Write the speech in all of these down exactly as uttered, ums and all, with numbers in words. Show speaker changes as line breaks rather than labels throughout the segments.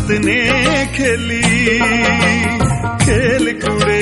किस्मत ने खेली खेल कुड़े,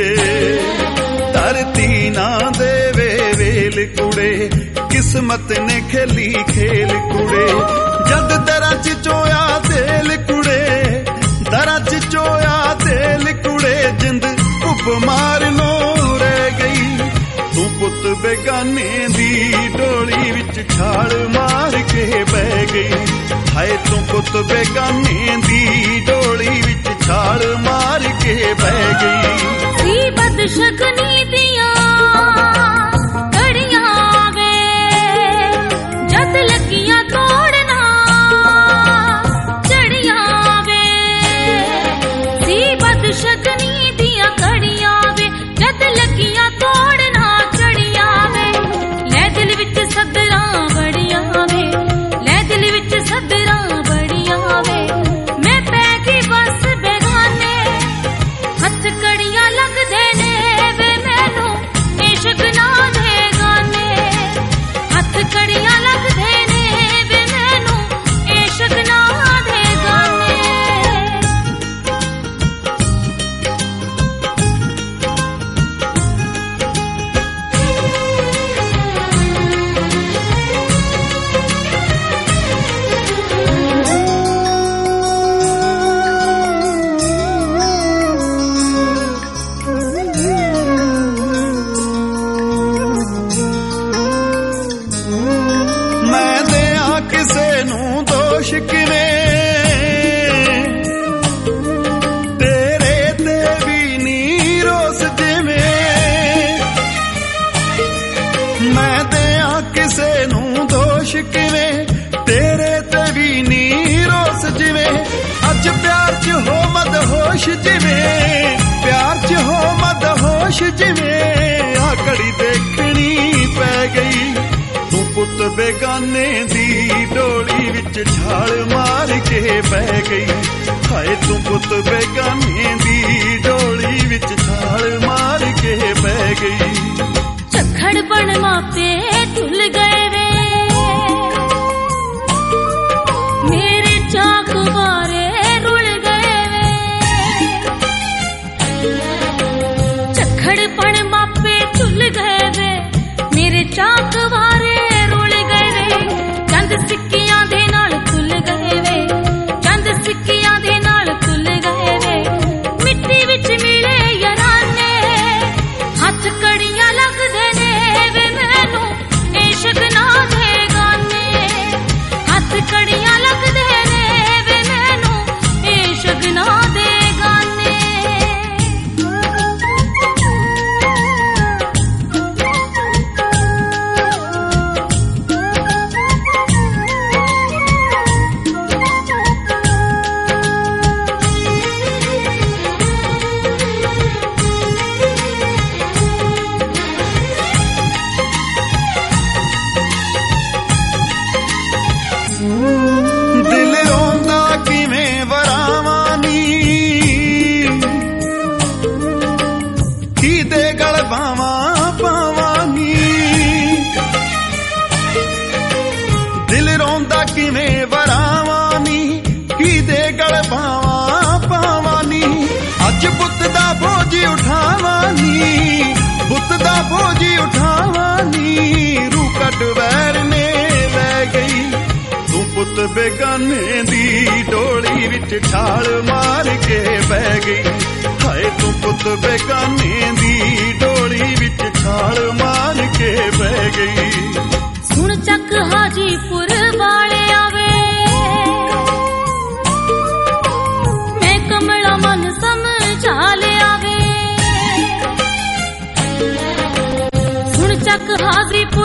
धरती ना देवे वेल कुड़े, किस्मत ने खेली खेल कुड़े। जद दरा च चोया तेल कुड़े, दरा च चोया तेल कुड़े, जिंद उपमार नो रह गई। तू पुत बेगाने दी डोली विच छाल मार के बह गई। हाय तू पुत बेगाने दी डोली विच छाल मार के बह गई।
सी बदशगनी दियां घड़ियां वे, जद लगियां तोड़ना चढ़ियां वे। सी बदशगनी दियां घड़ियां वे, जद लगियां तोड़ना चढ़ियां वे। लै दिल विच सदरां बड़ियां वे, लै दिल विच सदरां बड़ियां वे। मैं पै गई बस बेगाने, हथ कड़ियां लगदे ने वे मैनू इश्क ना दे गाने। हथ कड़ियां लगदे ने वे मैनू इश्क ना दे गाने।
मैं दिया किसे नू दोष किवें, तेरे ते भी नी रोस जिवें। मैं दिया किसे नू दोष किवें, तेरे ते भी नी रोस जिवें। अज प्यार च हो मदहोश जिवें, प्यार च हो मदहोश जिवें। आ घड़ी देखनी पै गई। तू पुत बेगाने दी डोली विच छाल मार के बह गई। हाय तू पुत बेगाने दी डोली विच छाल मार के बह गई।
झक्खड़ बन मापे झुल गए वे, मेरे चाक बारे रुल गए वे। झक्खड़ बन मापे झुल गए वे, मेरे चाक बारे रुल गए वे। चंद सिक्कियां दे नाल खुल गए वे, चंद सिक्कियां दे नाल खुल गए वे। मिट्टी विच मिले याराने, हथ कड़ियां लगदे ने वे मैनू इश्क ना दे गाने। हथ कड़ियां लगदे ने वे मैनू इश्क ना दे गाने।
दिल रोंदा किवें वरावानी, की दे गल बावां पावानी। दिल रोंदा किवें वरावानी, की दे गल बावां पावानी। अज बुत दा बोझ उठावानी, बुत दा बोझ उठावानी। रूह कट वैर ने लै गई। तू पुत बेगाने दी डोली विच छाल मार के बह गई। हाय तू पुत बेगाने दी डोली विच छाल मार के बह गई।
सुन चक हाजीपुर वाले आवे, मैं कमला मन समझा ले आवे। सुन चक हाजीपुर